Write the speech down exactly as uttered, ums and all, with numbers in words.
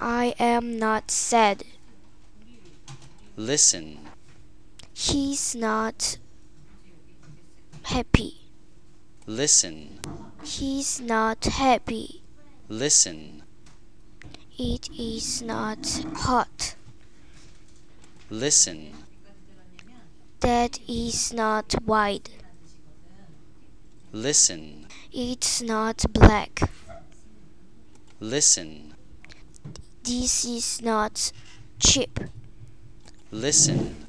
I am not sad. Listen. He's not happy. Listen. He's not happy. Listen. It is not hot. Listen. That is not white. Listen. It's not black. Listen. This is not cheap. Listen.